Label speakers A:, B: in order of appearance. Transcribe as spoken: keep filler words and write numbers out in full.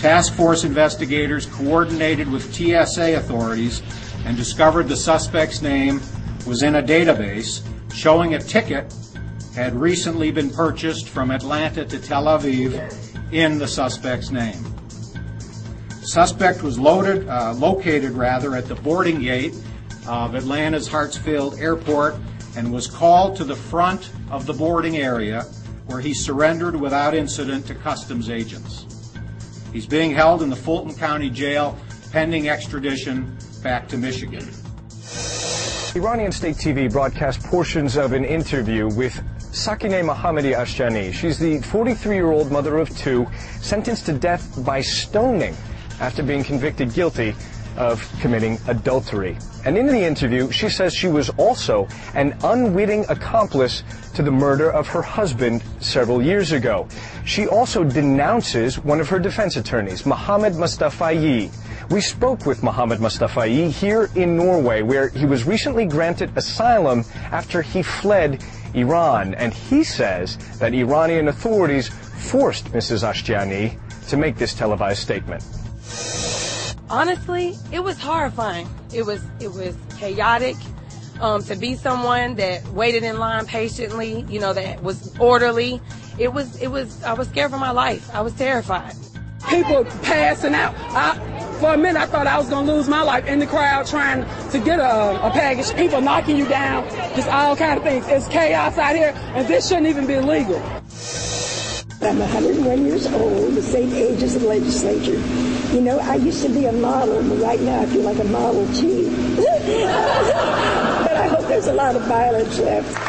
A: Task force investigators coordinated with T S A authorities and discovered the suspect's name was in a database showing a ticket had recently been purchased from Atlanta to Tel Aviv in the suspect's name. The suspect was loaded, uh, located rather at the boarding gate of Atlanta's Hartsfield Airport and was called to the front of the boarding area where he surrendered without incident to customs agents. He's being held in the Fulton County Jail pending extradition back to Michigan.
B: Iranian State T V broadcast portions of an interview with Sakineh Mohammadi Ashtiani. She's the forty-three-year-old mother of two sentenced to death by stoning after being convicted guilty of committing adultery. And in the interview, she says she was also an unwitting accomplice to the murder of her husband several years ago. She also denounces one of her defense attorneys, Mohammed Mustafai. We spoke with Mohammed Mustafai here in Norway, where he was recently granted asylum after he fled Iran. And he says that Iranian authorities forced Missus Ashtiani to make this televised statement.
C: Honestly, it was horrifying. It was it was chaotic. Um, to be someone that waited in line patiently, you know, that was orderly. It was it was I was scared for my life. I was terrified.
D: People passing out. I, for a minute, I thought I was gonna lose my life in the crowd trying to get a, a package. People knocking you down, just all kind of things. It's chaos out here, and this shouldn't even be legal.
E: I'm one hundred one years old, the same age as the legislature. You know, I used to be a model, but right now I feel like a model too. But I hope there's a lot of violence left.